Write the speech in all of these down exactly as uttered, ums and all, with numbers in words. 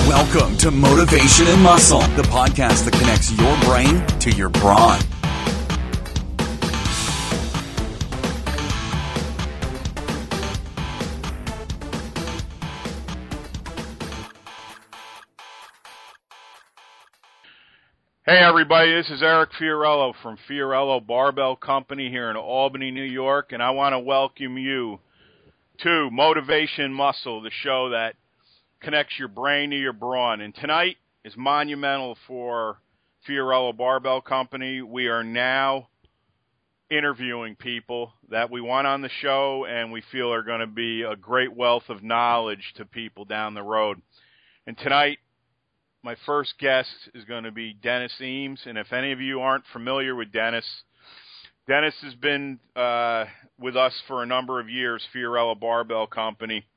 Welcome to Motivation and Muscle, the podcast that connects your brain to your brawn. Hey everybody, this is Eric Fiorello from Fiorello Barbell Company here in Albany, New York, and I want to welcome you to Motivation Muscle, the show that connects your brain to your brawn. And tonight is monumental for Fiorello Barbell Company. We are now interviewing people that we want on the show and we feel are going to be a great wealth of knowledge to people down the road. And tonight, my first guest is going to be Dennis Eames, and if any of you aren't familiar with Dennis, Dennis has been uh, with us for a number of years, Fiorello Barbell Company,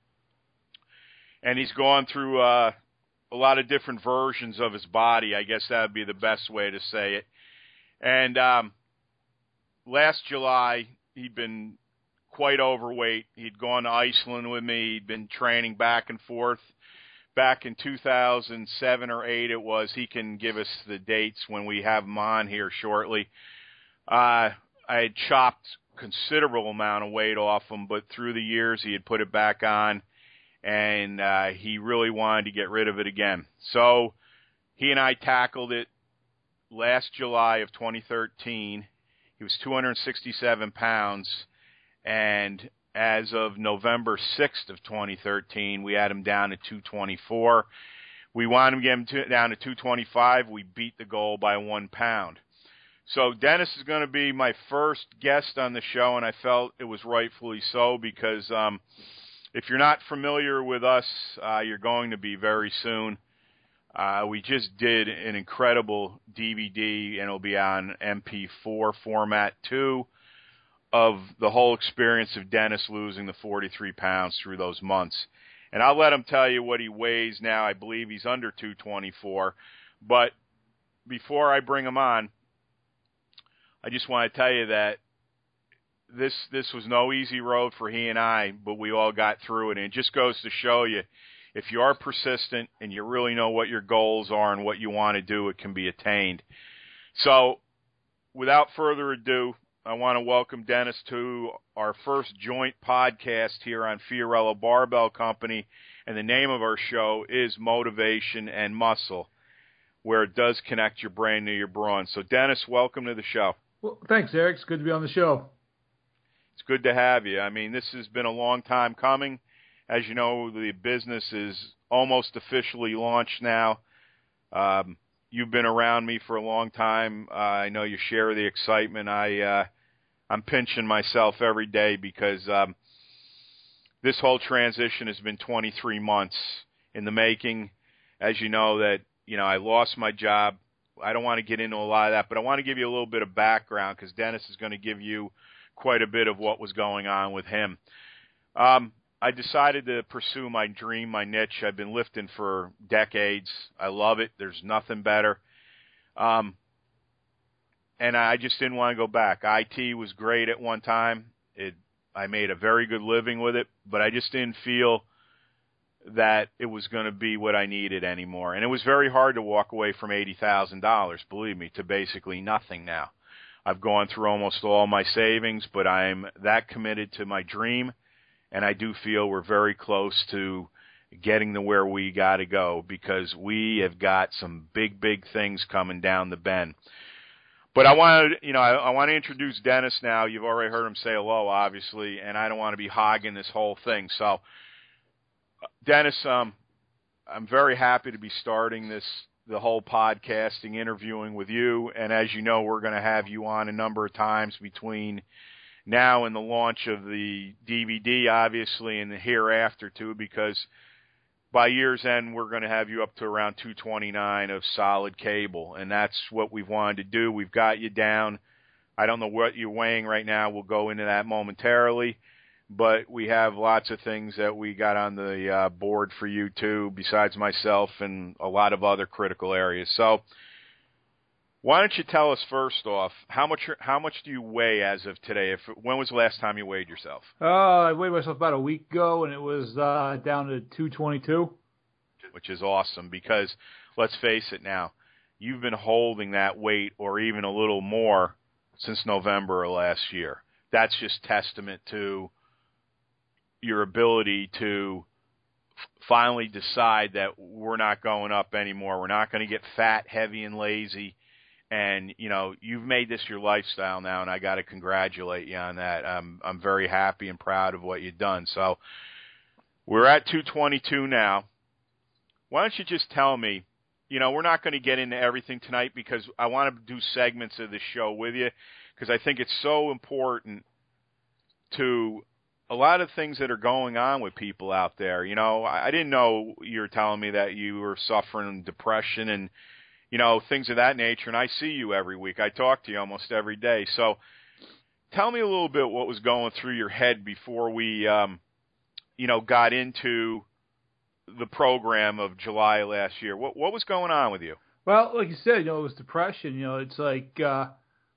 and he's gone through uh, a lot of different versions of his body. I guess that would be the best way to say it. And um, last July, he'd been quite overweight. He'd gone to Iceland with me. He'd been training back and forth. Back in two thousand seven or eight it was. He can give us the dates when we have him on here shortly. Uh, I had chopped considerable amount of weight off him, but through the years he had put it back on, and uh, he really wanted to get rid of it again. So he and I tackled it last July of twenty thirteen. He was two hundred sixty-seven pounds, and as of November sixth of twenty thirteen, we had him down to two twenty-four. We wanted to get him to, down to two twenty-five. We beat the goal by one pound. So Dennis is going to be my first guest on the show, and I felt it was rightfully so because um, if you're not familiar with us, uh, you're going to be very soon. Uh, we just did an incredible D V D, and it'll be on M P four format too, of the whole experience of Dennis losing the forty-three pounds through those months. And I'll let him tell you what he weighs now. I believe he's under two twenty-four. But before I bring him on, I just want to tell you that this this was no easy road for he and I, but we all got through it. And it just goes to show you, if you are persistent and you really know what your goals are and what you want to do, it can be attained. So without further ado, I want to welcome Dennis to our first joint podcast here on Fiorello Barbell Company, and the name of our show is Motivation and Muscle, where it does connect your brain to your brawn. So, Dennis, welcome to the show. Well, thanks, Eric. It's good to be on the show. It's good to have you. I mean, this has been a long time coming. As you know, the business is almost officially launched now. Um, you've been around me for a long time. Uh, I know you share the excitement. I, uh, I'm pinching myself every day because um, this whole transition has been twenty-three months in the making. As you know, that you know, I lost my job. I don't want to get into a lot of that, but I want to give you a little bit of background because Dennis is going to give you quite a bit of what was going on with him. Um, I decided to pursue my dream, my niche. I've been lifting for decades. I love it. There's nothing better. Um, And I just didn't want to go back. I T was great at one time. It, I made a very good living with it, but I just didn't feel that it was going to be what I needed anymore. And it was very hard to walk away from eighty thousand dollars, believe me, to basically nothing now. I've gone through almost all my savings, but I'm that committed to my dream, and I do feel we're very close to getting to where we got to go because we have got some big, big things coming down the bend. But I want to, you know, I, I want to introduce Dennis now. You've already heard him say hello, obviously, and I don't want to be hogging this whole thing. So, Dennis, um, I'm very happy to be starting this, the whole podcasting, interviewing with you. And as you know, we're going to have you on a number of times between now and the launch of the D V D, obviously, and the hereafter too, because by year's end, we're going to have you up to around two twenty-nine of solid cable, and that's what we've wanted to do. We've got you down. I don't know what you're weighing right now. We'll go into that momentarily, but we have lots of things that we got on the uh, board for you, too, besides myself and a lot of other critical areas. So why don't you tell us first off, how much how much do you weigh as of today? If when was the last time you weighed yourself? Uh, I weighed myself about a week ago, and it was uh, down to two twenty-two. which is awesome because, let's face it now, you've been holding that weight or even a little more since November of last year. That's just testament to your ability to f- finally decide that we're not going up anymore. We're not going to get fat, heavy, and lazy. And, you know, you've made this your lifestyle now, and I got to congratulate you on that. I'm, I'm very happy and proud of what you've done. So we're at two twenty-two now. Why don't you just tell me, you know, we're not going to get into everything tonight because I want to do segments of this show with you because I think it's so important to a lot of things that are going on with people out there. You know, I, I didn't know you were telling me that you were suffering depression and, you know, things of that nature, and I see you every week. I talk to you almost every day. So tell me a little bit what was going through your head before we, um, you know, got into the program of July last year. What what was going on with you? Well, like you said, you know, it was depression. You know, it's like, uh,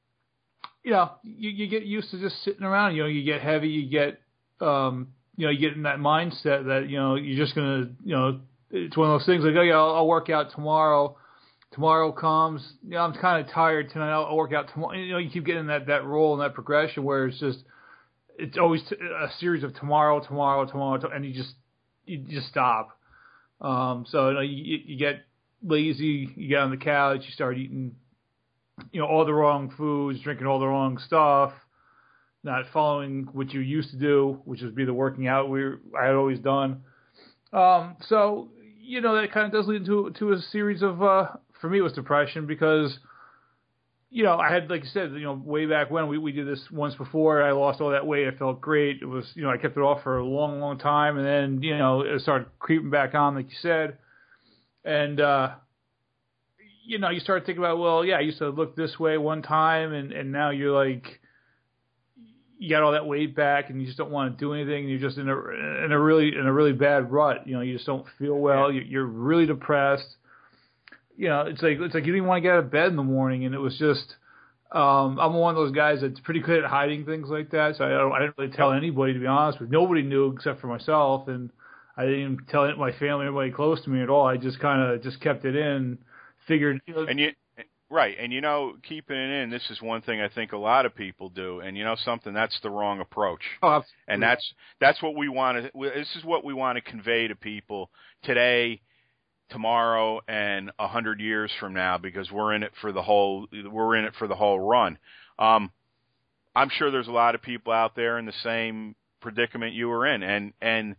you know, you, you get used to just sitting around. You know, you get heavy, you get, um, you know, you get in that mindset that, you know, you're just going to, you know, it's one of those things like, oh, yeah, I'll, I'll work out tomorrow. Tomorrow comes, you know, I'm kind of tired tonight. I'll, I'll work out tomorrow. You know, you keep getting that, that role and that progression where it's just, it's always t- a series of tomorrow, tomorrow, tomorrow, to- and you just, you just stop. Um, so, you know, you, you get lazy, you get on the couch, you start eating, you know, all the wrong foods, drinking all the wrong stuff, not following what you used to do, which is be the working out we I had always done. Um, so, you know, that kind of does lead to, to a series of, uh, for me, it was depression because, you know, I had, like you said, you know, way back when we, we did this once before, I lost all that weight. I felt great. It was, you know, I kept it off for a long, long time. And then, you know, it started creeping back on, like you said. And, uh, you know, you start thinking about, well, yeah, I used to look this way one time. And, and now you're like, you got all that weight back and you just don't want to do anything. You're just in a, in a really, in a really bad rut. You know, you just don't feel well. You're, you're really depressed. You know, it's like it's like you didn't want to get out of bed in the morning, and it was just. Um, I'm one of those guys that's pretty good at hiding things like that, so I don't. I didn't really tell anybody, to be honest with you. Nobody knew except for myself, and I didn't even tell it, my family, anybody close to me at all. I just kind of just kept it in, figured. You know, and you, right, and you know, keeping it in. This is one thing I think a lot of people do, and you know something, that's the wrong approach. Oh, absolutely. And that's that's what we want to. This is what we want to convey to people today, tomorrow, and a hundred years from now, because we're in it for the whole we're in it for the whole run. Um, I'm sure there's a lot of people out there in the same predicament you were in, and and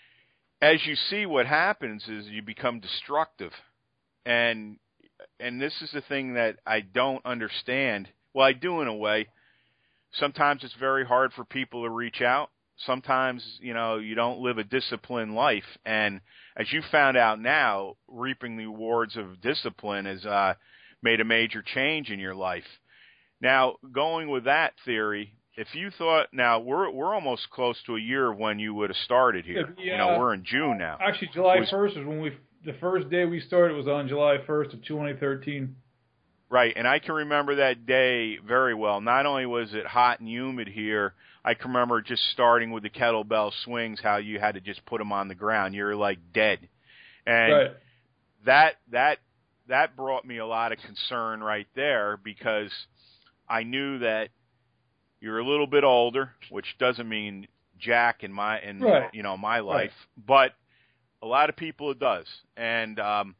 as you see, what happens is you become destructive, and and this is the thing that I don't understand. Well, I do in a way. Sometimes it's very hard for people to reach out. Sometimes, you know, you don't live a disciplined life. And as you found out now, reaping the rewards of discipline has uh, made a major change in your life. Now, going with that theory, if you thought, now we're we're almost close to a year of when you would have started here. Yeah, you know, we're in June now. Actually, July was, first is when we, the first day we started was on July first of twenty thirteen. Right, and I can remember that day very well. Not only was it hot and humid here, I can remember just starting with the kettlebell swings, how you had to just put them on the ground. You were like dead. And right. that that that brought me a lot of concern right there, because I knew that you're a little bit older, which doesn't mean jack in my in right. you know my life, right. but a lot of people it does. And um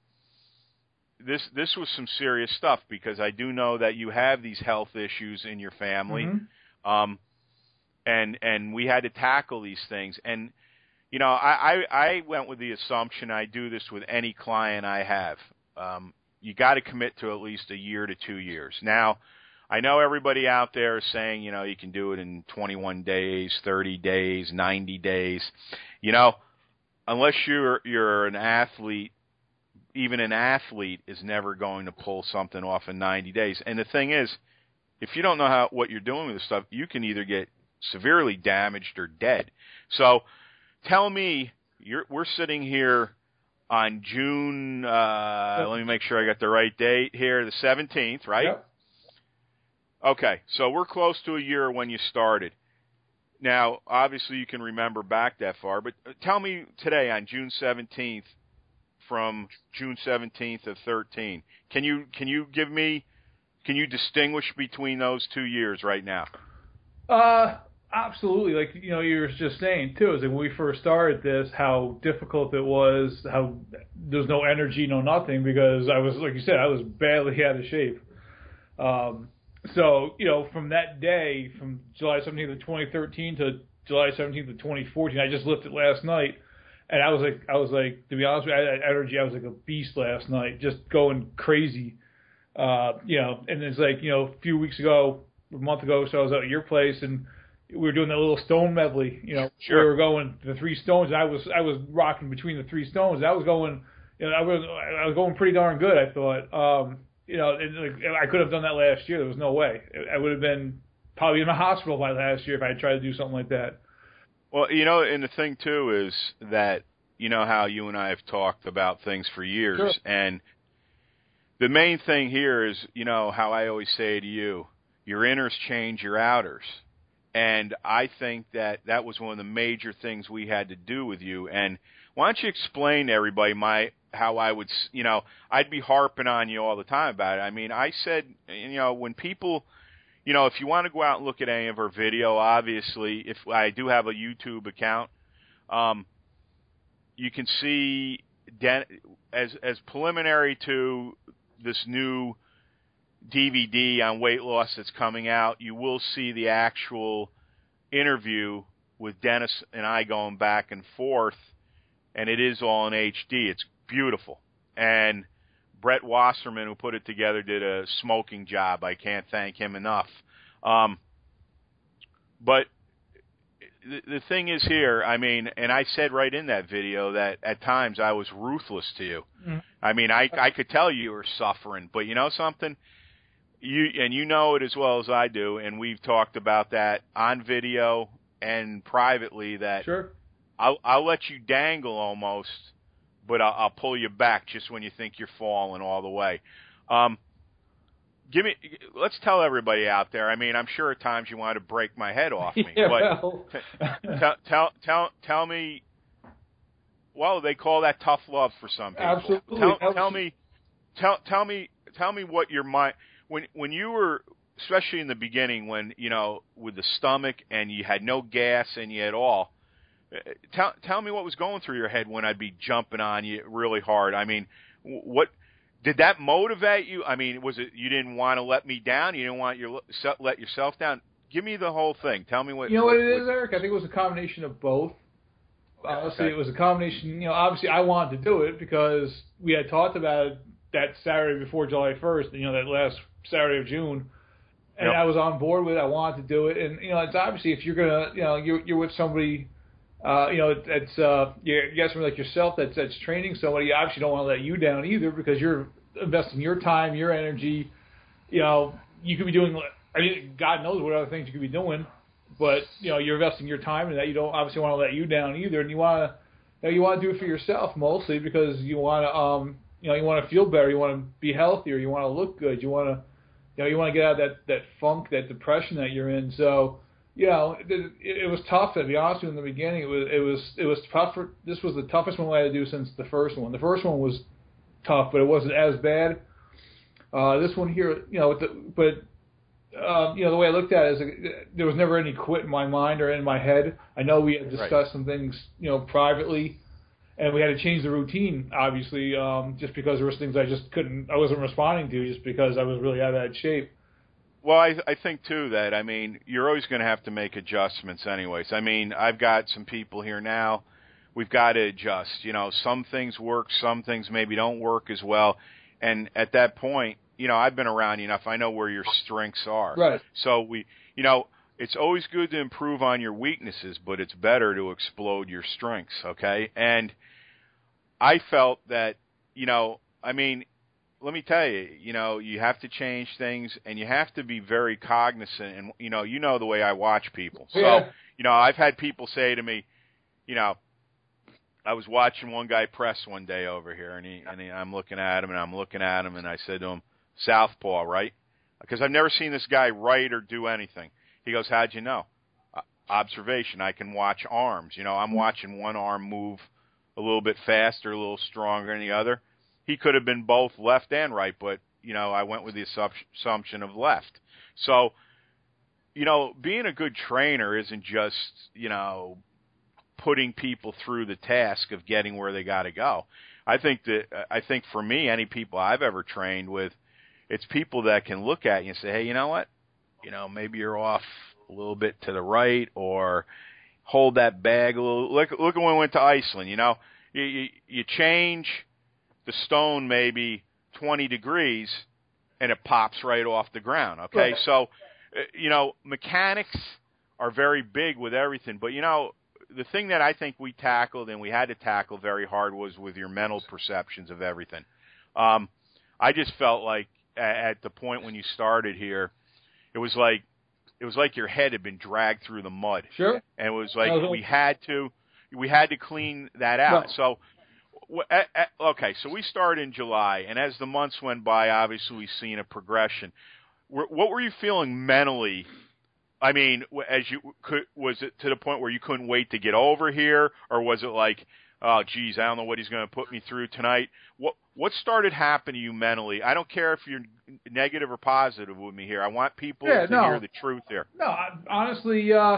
This this was some serious stuff, because I do know that you have these health issues in your family, mm-hmm. um, and and we had to tackle these things. And you know, I, I, I went with the assumption, I do this with any client I have. Um, you got to commit to at least a year to two years. Now, I know everybody out there is saying, you know, you can do it in twenty-one days, thirty days, ninety days. You know, unless you're you're an athlete. Even an athlete is never going to pull something off in ninety days. And the thing is, if you don't know how what you're doing with this stuff, you can either get severely damaged or dead. So tell me, you're, we're sitting here on June, uh, let me make sure I got the right date here, the seventeenth, right? Yep. Okay, so we're close to a year when you started. Now, obviously you can remember back that far, but tell me today on June seventeenth, from June seventeenth of thirteen. Can you can you give me can you distinguish between those two years right now? Uh, absolutely. Like, you know, you were just saying too, is like when we first started this, how difficult it was, how there's no energy, no nothing, because I was, like you said, I was badly out of shape. Um, so, you know, from that day, from July seventeenth of twenty thirteen to July seventeenth of twenty fourteen, I just lifted last night, and I was like, I was like, to be honest with you, I had energy. I was like a beast last night, just going crazy. Uh, you know, and it's like, you know, a few weeks ago, a month ago, so I was at your place, and we were doing that little stone medley. You know, sure. We were going the three stones. And I was I was rocking between the three stones. And I was going, you know, I was I was going pretty darn good. I thought, um, you know, and, like, I could have done that last year. There was no way. I would have been probably in the hospital by last year if I had tried to do something like that. Well, you know, and the thing too is that, you know how you and I have talked about things for years, sure. And the main thing here is, you know, how I always say to you, your inners change your outers. And I think that that was one of the major things we had to do with you. And why don't you explain to everybody my how I would, you know, I'd be harping on you all the time about it. I mean, I said, you know, when people, you know, if you want to go out and look at any of our video, obviously, if I do have a YouTube account, um, you can see Den- as as preliminary to this new D V D on weight loss that's coming out, you will see the actual interview with Dennis and I going back and forth, and it is all in H D. It's beautiful. And Brett Wasserman, who put it together, did a smoking job. I can't thank him enough. Um, but the, the thing is here, I mean, and I said right in that video that at times I was ruthless to you. Mm-hmm. I mean, I, I could tell you were suffering, but you know something? You and you know it as well as I do, and we've talked about that on video and privately. That sure. I'll, I'll let you dangle almost, but I'll, I'll pull you back just when you think you're falling all the way. Um, give me, let's tell everybody out there. I mean, I'm sure at times you want to break my head off me, yeah, but well. t- tell tell tell tell me. Well, they call that tough love for some people. Absolutely. Tell, tell me, tell tell me, tell me what your mind. When when you were, especially in the beginning, when, you know, with the stomach and you had no gas and you had all, tell tell me what was going through your head when I'd be jumping on you really hard. I mean, what did that motivate you? I mean, was it you didn't want to let me down? You didn't want your let yourself down? Give me the whole thing. Tell me what. You know what, what it is, what, Eric? I think it was a combination of both. Honestly, okay. It was a combination. You know, obviously I wanted to do it because we had talked about it that Saturday before July first. You know, that last Saturday of June, and yep. I was on board with it. I wanted to do it, and you know, it's obviously if you're gonna, you know, you're you're with somebody, uh, you know, that's uh, you got somebody like yourself that's that's training somebody. You obviously don't want to let you down either because you're investing your time, your energy. You know, you could be doing, I mean, God knows what other things you could be doing, but you know, you're investing your time in that. You don't obviously want to let you down either, and you want to, you know, you want to do it for yourself mostly because you want to, um, you know, you want to feel better, you want to be healthier, you want to look good, you want to. You know, you want to get out of that, that funk, that depression that you're in. So, you know, it, it was tough. To be honest with you, in the beginning, it was it was it was tougher. This was the toughest one we had to do since the first one. The first one was tough, but it wasn't as bad. Uh, this one here, you know, with the, but um, you know, the way I looked at it is uh, there was never any quit in my mind or in my head. I know we had discussed right. some things, you know, privately. And we had to change the routine, obviously, um, just because there was things I just couldn't, I wasn't responding to just because I was really out of that shape. Well, I, I think, too, that, I mean, you're always going to have to make adjustments anyways. I mean, I've got some people here now. We've got to adjust. You know, some things work, some things maybe don't work as well. And at that point, you know, I've been around you enough. I know where your strengths are. Right. So, we, you know, it's always good to improve on your weaknesses, but it's better to explode your strengths, okay? And I felt that, you know, I mean, let me tell you, you know, you have to change things, and you have to be very cognizant. And, you know, you know the way I watch people. So, yeah. you know, I've had people say to me, you know, I was watching one guy press one day over here, and, he, and he, I'm looking at him, and I'm looking at him, and I said to him, southpaw, right? Because I've never seen this guy write or do anything. He goes, how'd you know? Uh, observation. I can watch arms. You know, I'm watching one arm move a little bit faster, a little stronger than the other. He could have been both left and right, but, you know, I went with the assumption of left. So, you know, being a good trainer isn't just, you know, putting people through the task of getting where they got to go. I think that, I think for me, any people I've ever trained with, it's people that can look at you and say, hey, you know what? You know, maybe you're off a little bit to the right, or hold that bag a little. Look, look at when we went to Iceland, you know. You, you, you change the stone maybe twenty degrees, and it pops right off the ground, okay? Right. So, you know, mechanics are very big with everything. But, you know, the thing that I think we tackled and we had to tackle very hard was with your mental perceptions of everything. Um, I just felt like at the point when you started here, it was like it was like your head had been dragged through the mud. Sure. And it was like we had to we had to clean that out. Well, so, okay, so we started in July, and as the months went by, obviously we've seen a progression. What were you feeling mentally? I mean, as you could, was it to the point where you couldn't wait to get over here, or was it like, oh, geez, I don't know what he's going to put me through tonight? What what started happening to you mentally? I don't care if you're negative or positive with me here. I want people yeah, to no. hear the truth here. No, I, honestly, uh,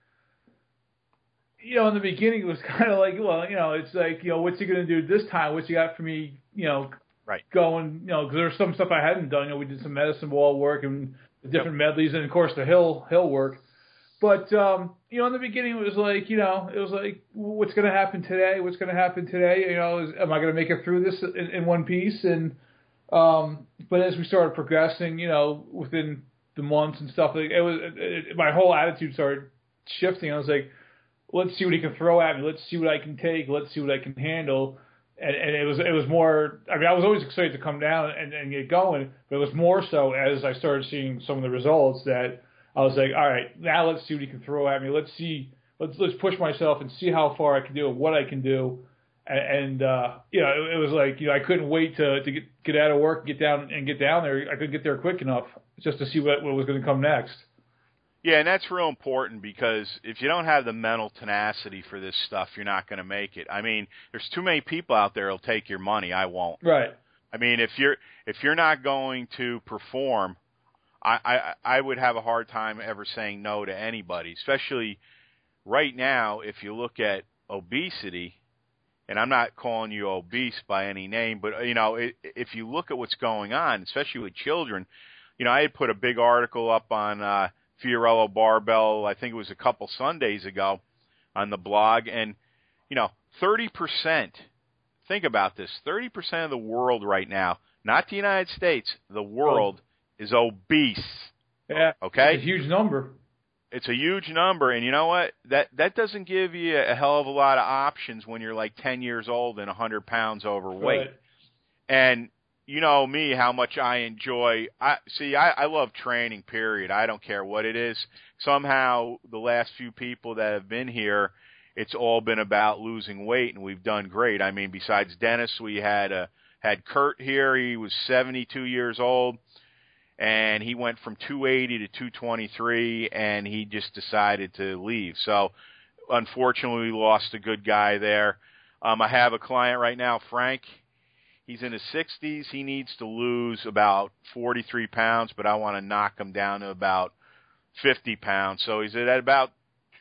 you know, in the beginning it was kind of like, well, you know, it's like, you know, what's he going to do this time? What's he got for me, you know, right. going, you know, because there's some stuff I hadn't done. You know, we did some medicine ball work and different yep. medleys, and of course the hill hill work. But, um, you know, in the beginning it was like, you know, it was like, what's going to happen today? What's going to happen today? You know, is, am I going to make it through this in, in one piece? And, um, but as we started progressing, you know, within the months and stuff, like it was, it, it, my whole attitude started shifting. I was like, let's see what he can throw at me. Let's see what I can take. Let's see what I can handle. And, and it was, it was more, I mean, I was always excited to come down and, and get going, but it was more so as I started seeing some of the results that I was like, all right, now let's see what he can throw at me. Let's see, let's let's push myself and see how far I can do and what I can do. And, and uh, you know, it, it was like, you know, I couldn't wait to to get, get out of work, get down and get down there. I couldn't get there quick enough just to see what, what was going to come next. Yeah, and that's real important, because if you don't have the mental tenacity for this stuff, you're not going to make it. I mean, there's too many people out there who'll take your money. I won't. Right. I mean, if you're if you're not going to perform, I, I I would have a hard time ever saying no to anybody, especially right now. If you look at obesity, and I'm not calling you obese by any name, but, you know, it, if you look at what's going on, especially with children, you know, I had put a big article up on uh, Fiorello Barbell, I think it was a couple Sundays ago, on the blog, and, you know, thirty percent, think about this, thirty percent of the world right now, not the United States, the world, is obese. Yeah. Okay? It's a huge number. It's a huge number, and you know what? That that doesn't give you a hell of a lot of options when you're like ten years old and one hundred pounds overweight. Right. And you know me, how much I enjoy. I see. I, I love training. Period. I don't care what it is. Somehow, the last few people that have been here, it's all been about losing weight, and we've done great. I mean, besides Dennis, we had a had Kurt here. He was seventy-two years old, and he went from two eighty to two twenty-three, and he just decided to leave. So, unfortunately, we lost a good guy there. Um, I have a client right now, Frank. He's in his sixties. He needs to lose about forty-three pounds, but I want to knock him down to about fifty pounds. So he's at about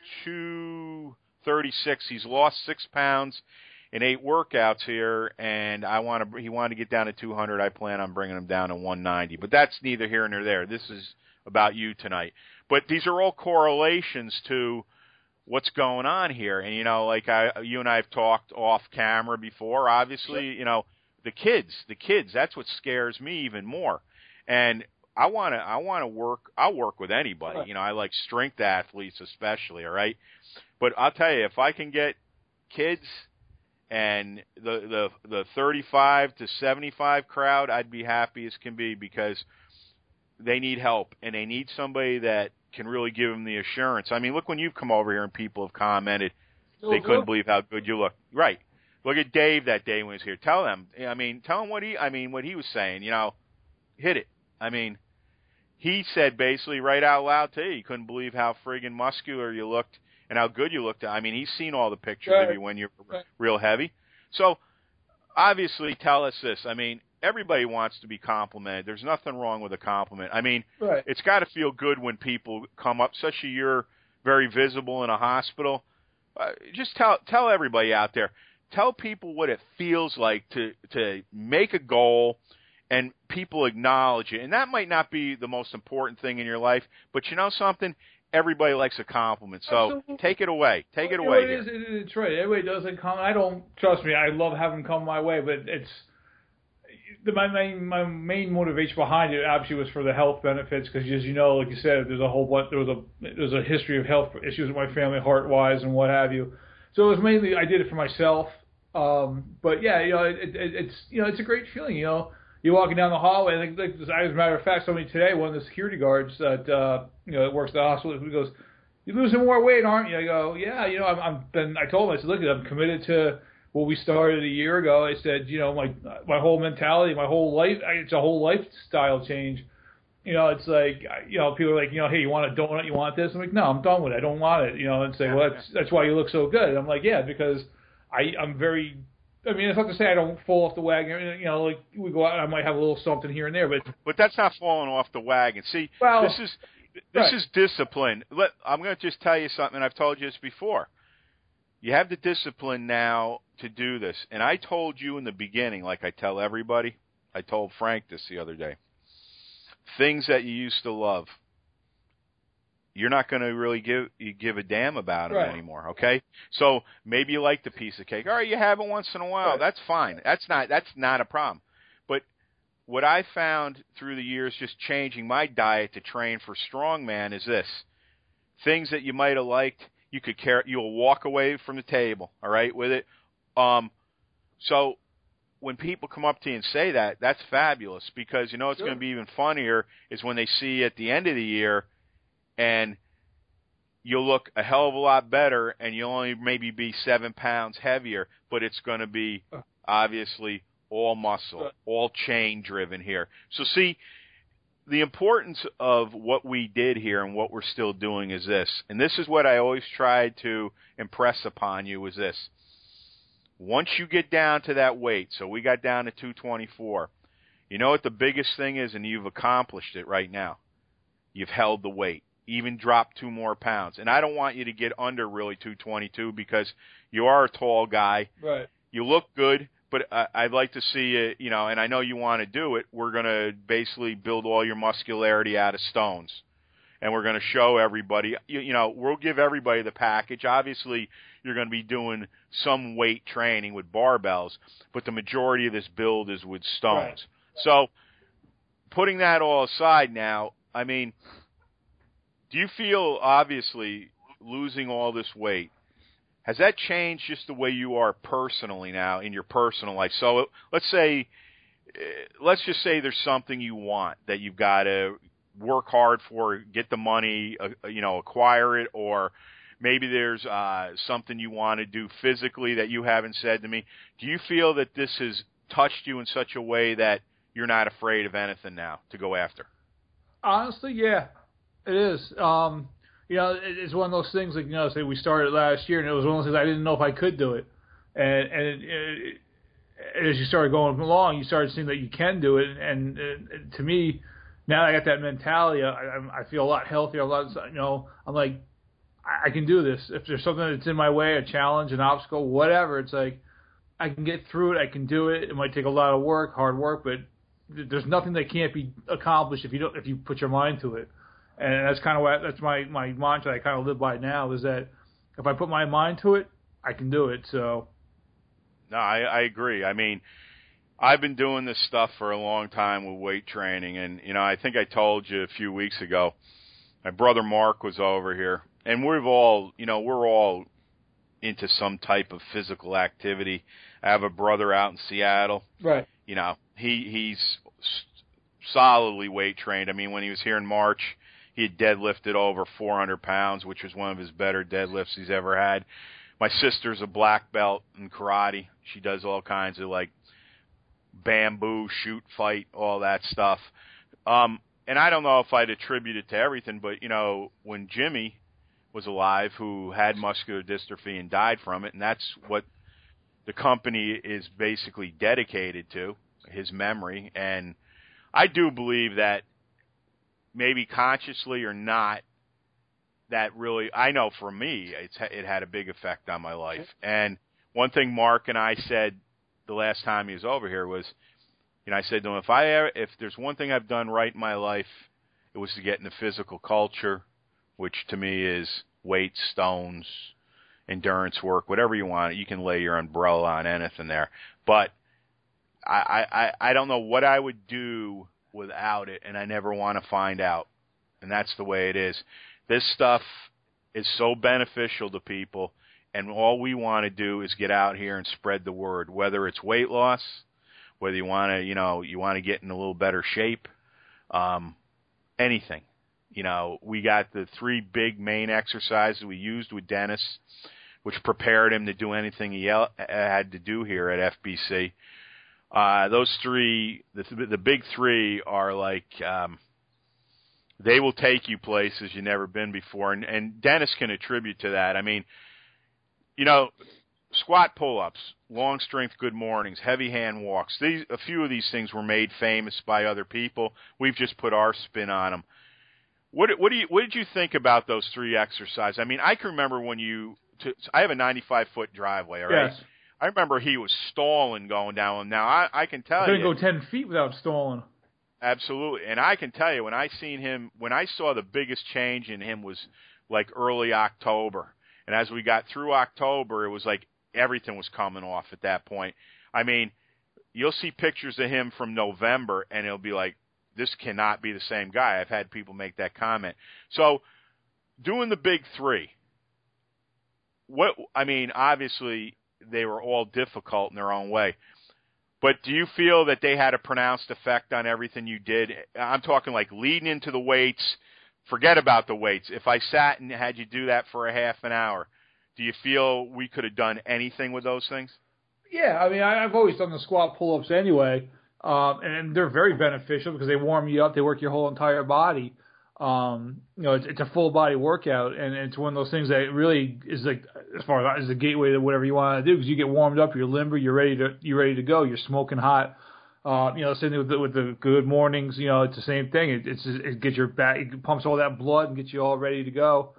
two thirty-six. He's lost six pounds in eight workouts here, and I want to. He wanted to get down to two hundred. I plan on bringing him down to one ninety. But that's neither here nor there. This is about you tonight. But these are all correlations to what's going on here. And, you know, like I, you and I have talked off camera before, obviously, you know, the kids, the kids, that's what scares me even more. And I want to, I want to work, I'll work with anybody. You know, I like strength athletes especially, all right? But I'll tell you, if I can get kids and the, the, the thirty-five to seventy-five crowd, I'd be happy as can be, because they need help, and they need somebody that can really give them the assurance. I mean, look, when you've come over here and people have commented, they Oh, couldn't good. believe how good you look. Right. Look at Dave that day when he was here. Tell them, I mean, tell him what he, I mean, what he was saying, you know, hit it. I mean, he said basically right out loud to you, he couldn't believe how friggin' muscular you looked and how good you looked. I mean, he's seen all the pictures Right. of you when you're Right. real heavy. So, obviously, tell us this. I mean, everybody wants to be complimented. There's nothing wrong with a compliment. I mean, right. It's got to feel good when people come up, especially you're very visible in a hospital. Uh, just tell tell everybody out there. Tell people what it feels like to to make a goal and people acknowledge it. And that might not be the most important thing in your life, but you know something? Everybody likes a compliment. So Absolutely. take it away. Take it well, away it here. is, it, it's right. Everybody doesn't come. I don't, trust me, I love having them come my way, but it's, the, my main my main motivation behind it obviously was for the health benefits, because as you know, like you said, there's a whole bunch, there was a there's a history of health issues with my family, heart-wise and what have you. So it was mainly, I did it for myself. Um, but yeah, you know, it, it, it's, you know, it's a great feeling, you know. You're walking down the hallway, and like, like, as a matter of fact, somebody today, one of the security guards that uh, you know that works at the hospital, who goes, "You're losing more weight, aren't you?" I go, "Yeah, you know, I'm." I'm been, I told him, I said, "Look, I'm committed to what we started a year ago." I said, "You know, my my whole mentality, my whole life, it's a whole lifestyle change." You know, it's like, you know, people are like, you know, "Hey, you want a donut? You want this?" I'm like, "No, I'm done with it. I don't want it." You know, and say, "Well, that's that's why you look so good." And I'm like, "Yeah, because I I'm very." I mean, it's not to say I don't fall off the wagon. You know, like we go out, and I might have a little something here and there, but but that's not falling off the wagon. See, well, this is this right. is discipline. Let I'm going to just tell you something. I've told you this before. You have the discipline now to do this, and I told you in the beginning, like I tell everybody. I told Frank this the other day. Things that you used to love, you're not going to really give you give a damn about them right. anymore, okay? So maybe you like the piece of cake. All right, you have it once in a while. Right. That's fine. That's not that's not a problem. But what I found through the years just changing my diet to train for strongman is this. Things that you might have liked, you could care you'll walk away from the table, all right, with it. Um so when people come up to you and say that, that's fabulous, because you know what's sure. going to be even funnier is when they see you at the end of the year and you'll look a hell of a lot better, and you'll only maybe be seven pounds heavier, but it's going to be obviously all muscle, all chain driven here. So see, the importance of what we did here and what we're still doing is this, and this is what I always tried to impress upon you is this. Once you get down to that weight, so we got down to two twenty-four, you know what the biggest thing is, and you've accomplished it right now. You've held the weight. Even drop two more pounds. And I don't want you to get under really two twenty-two because you are a tall guy. Right. You look good, but uh, I'd like to see you, you know, and I know you want to do it. We're going to basically build all your muscularity out of stones. And we're going to show everybody, you, you know, we'll give everybody the package. Obviously, you're going to be doing some weight training with barbells, but the majority of this build is with stones. Right. So putting that all aside now, I mean, do you feel, obviously, losing all this weight, has that changed just the way you are personally now in your personal life? So let's say, let's just say there's something you want that you've got to work hard for, get the money, uh, you know, acquire it, or maybe there's uh, something you want to do physically that you haven't said to me. Do you feel that this has touched you in such a way that you're not afraid of anything now to go after? Honestly, yeah. It is. Um, you know, it, it's one of those things, like, you know, say we started last year, and it was one of those things I didn't know if I could do it. And, and it, it, it, as you started going along, you started seeing that you can do it. And, and, and to me, now I got that mentality, I, I feel a lot healthier. A lot, you know, I'm like, I, I can do this. If there's something that's in my way, a challenge, an obstacle, whatever, it's like I can get through it. I can do it. It might take a lot of work, hard work, but there's nothing that can't be accomplished if you don't, if you put your mind to it. And that's kind of what, that's my, my mantra I kind of live by now, is that if I put my mind to it, I can do it. So. No, I, I agree. I mean, I've been doing this stuff for a long time with weight training. And, you know, I think I told you a few weeks ago, my brother Mark was over here. And we've all, you know, we're all into some type of physical activity. I have a brother out in Seattle. Right. You know, he he's solidly weight trained. I mean, when he was here in March, he had deadlifted over four hundred pounds, which was one of his better deadlifts he's ever had. My sister's a black belt in karate. She does all kinds of, like, bamboo, shoot, fight, all that stuff. Um, and I don't know if I'd attribute it to everything, but, you know, when Jimmy was alive, who had muscular dystrophy and died from it, and that's what the company is basically dedicated to, his memory. And I do believe that maybe consciously or not, that really, I know for me, it's, it had a big effect on my life. And one thing Mark and I said the last time he was over here was, you know, I said to him, if I ever, if there's one thing I've done right in my life, it was to get into physical culture, which to me is weights, stones, endurance work, whatever you want. You can lay your umbrella on anything there. But I, I, I don't know what I would do without it, and I never want to find out. And that's the way it is. This stuff is so beneficial to people, and all we want to do is get out here and spread the word, whether it's weight loss, whether you want to, you know, you want to get in a little better shape, um, anything. You know, we got the three big main exercises we used with Dennis, which prepared him to do anything he had to do here at F B C. Uh, those three, the, the big three are like, um, they will take you places you've never been before. And, and Dennis can attribute to that. I mean, you know, squat pull-ups, long strength good mornings, heavy hand walks. These, a few of these things were made famous by other people. We've just put our spin on them. What, what do you, what did you think about those three exercises? I mean, I can remember when you, to, I have a ninety-five foot driveway, all right? Yes. I remember he was stalling going down. Now, I, I can tell you. Couldn't go ten feet without stalling. Absolutely. And I can tell you, when I seen him, when I saw the biggest change in him was like early October. And as we got through October, it was like everything was coming off at that point. I mean, you'll see pictures of him from November, and it'll be like, this cannot be the same guy. I've had people make that comment. So doing the big three, what I mean, obviously they were all difficult in their own way. But do you feel that they had a pronounced effect on everything you did? I'm talking like leading into the weights. Forget about the weights. If I sat and had you do that for a half an hour, do you feel we could have done anything with those things? Yeah, I mean, I, I've always done the squat pull-ups anyway, um, and they're very beneficial because they warm you up. They work your whole entire body. Um, you know, it's, it's a full body workout, and it's one of those things that really is like, as far as the gateway to whatever you want to do, because you get warmed up, you're limber, you're ready to you're ready to go, you're smoking hot. Uh, you know, same thing with the, with the good mornings. You know, it's the same thing. It, it's it gets your back, it pumps all that blood and gets you all ready to go.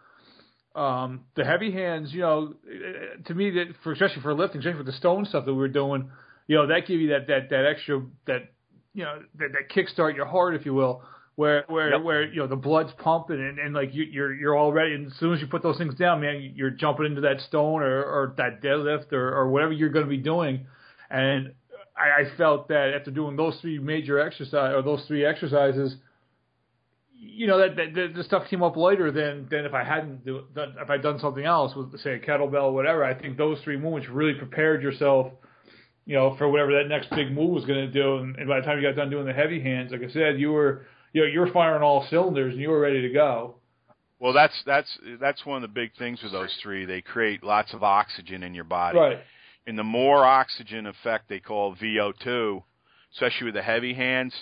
Um, the heavy hands, you know, to me, that for especially for lifting, especially for the stone stuff that we were doing, you know, that give you that that that extra that you know that, that kickstart your heart, if you will. Where where Yep. where you know the blood's pumping and, and like you, you're you're all ready, and as soon as you put those things down, man, you're jumping into that stone or, or that deadlift or, or whatever you're going to be doing. And I, I felt that after doing those three major exercise or those three exercises, you know that, that, that the stuff came up later than than if I hadn't do, done if I'd done something else with say a kettlebell or whatever. I think those three movements really prepared yourself, you know, for whatever that next big move was going to do. And, and by the time you got done doing the heavy hands, like I said, you were You know, you're firing all cylinders and you were ready to go. Well, that's that's that's one of the big things with those three. They create lots of oxygen in your body. Right. And the more oxygen effect they call V O two, especially with the heavy hands,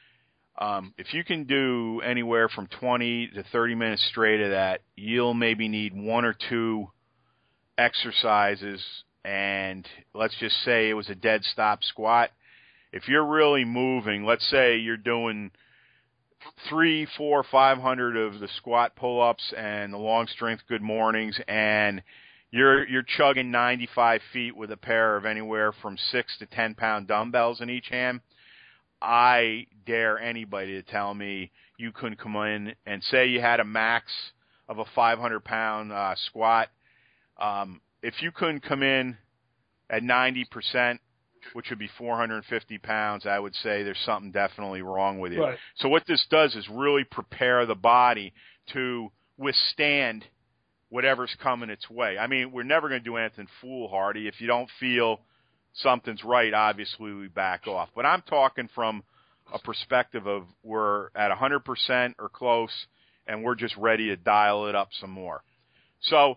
um, if you can do anywhere from twenty to thirty minutes straight of that, you'll maybe need one or two exercises. And let's just say it was a dead stop squat. If you're really moving, let's say you're doing three, four, five hundred of the squat pull-ups and the long strength good mornings, and you're you're chugging ninety-five feet with a pair of anywhere from six to ten pound dumbbells in each hand. I dare anybody to tell me you couldn't come in and say you had a max of a five hundred pound uh, squat. Um, if you couldn't come in at ninety percent, which would be four hundred fifty pounds, I would say there's something definitely wrong with you. Right. So what this does is really prepare the body to withstand whatever's coming its way. I mean, we're never going to do anything foolhardy. If you don't feel something's right, obviously we back off. But I'm talking from a perspective of we're at one hundred percent or close, and we're just ready to dial it up some more. So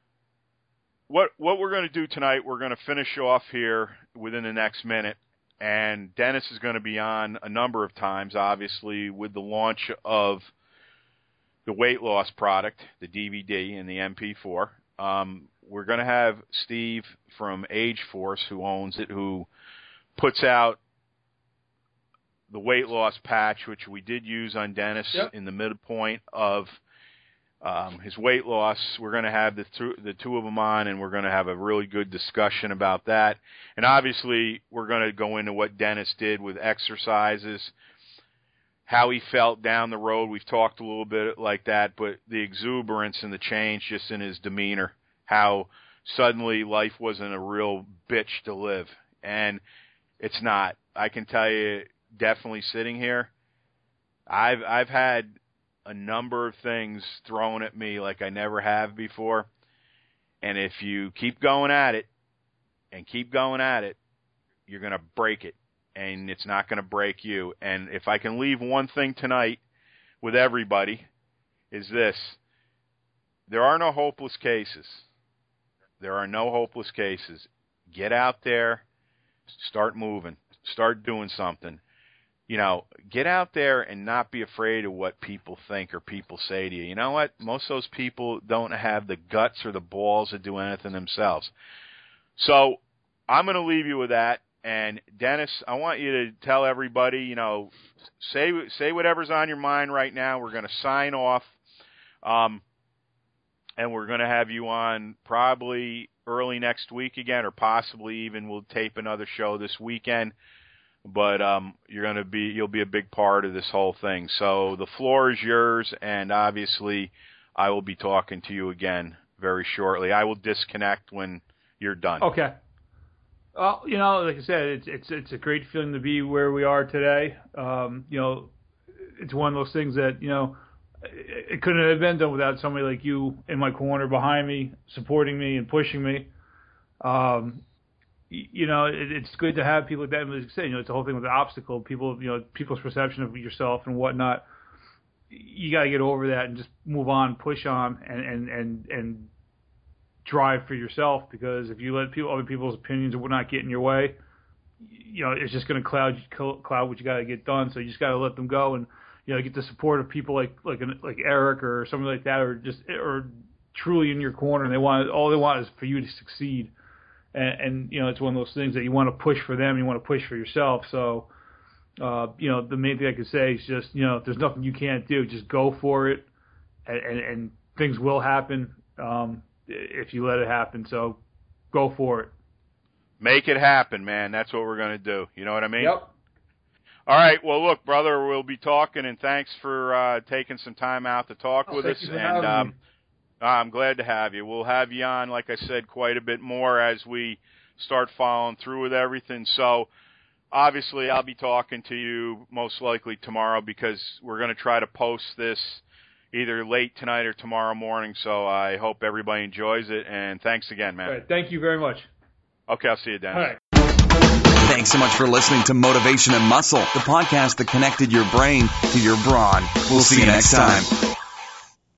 What what we're going to do tonight, we're going to finish off here within the next minute, and Dennis is going to be on a number of times, obviously, with the launch of the weight loss product, the D V D and the M P four. Um, we're going to have Steve from Age Force, who owns it, who puts out the weight loss patch, which we did use on Dennis yep. in the midpoint of um, his weight loss. We're going to have the, th- the two of them on, and we're going to have a really good discussion about that. And obviously, we're going to go into what Dennis did with exercises, how he felt down the road. We've talked a little bit like that, but the exuberance and the change just in his demeanor, how suddenly life wasn't a real bitch to live. And it's not. I can tell you, definitely sitting here, I've I've had a number of things thrown at me like I never have before. And if you keep going at it and keep going at it, you're going to break it. And it's not going to break you. And if I can leave one thing tonight with everybody, is this. There are no hopeless cases. There are no hopeless cases. Get out there. Start moving. Start doing something. You know, get out there and not be afraid of what people think or people say to you. You know what? Most of those people don't have the guts or the balls to do anything themselves. So I'm going to leave you with that. And, Dennis, I want you to tell everybody, you know, say say whatever's on your mind right now. We're going to sign off, um, and we're going to have you on probably early next week again, or possibly even we'll tape another show this weekend. But um, you're going to be, you'll be a big part of this whole thing. So the floor is yours, and obviously I will be talking to you again very shortly. I will disconnect when you're done. Okay. Well, you know, like I said, it's it's it's a great feeling to be where we are today. Um, you know, it's one of those things that, you know, it, it couldn't have been done without somebody like you in my corner behind me, supporting me and pushing me. Um, you know, it, it's good to have people like that. And like I say, you know, it's the whole thing with the obstacle. People, you know, people's perception of yourself and whatnot. You got to get over that and just move on, push on, and and and and drive for yourself. Because if you let people, other people's opinions or whatnot get in your way, you know, it's just going to cloud cloud what you got to get done. So you just got to let them go, and you know, get the support of people like like like Eric or somebody like that, or just or truly in your corner. And they want all they want is for you to succeed. And, and, you know, it's one of those things that you want to push for them, you want to push for yourself. So, uh, you know, the main thing I can say is just, you know, there's nothing you can't do. Just go for it, and, and, and things will happen um, if you let it happen. So go for it. Make it happen, man. That's what we're going to do. You know what I mean? Yep. All right. Well, look, brother, we'll be talking, and thanks for uh, taking some time out to talk oh, with thank us. You for and um, I'm glad to have you. We'll have you on, like I said, quite a bit more as we start following through with everything. So, obviously, I'll be talking to you most likely tomorrow, because we're going to try to post this either late tonight or tomorrow morning. So I hope everybody enjoys it. And thanks again, man. All right, thank you very much. Okay, I'll see you, Dennis. All right. Thanks so much for listening to Motivation and Muscle, the podcast that connected your brain to your brawn. We'll see you next time.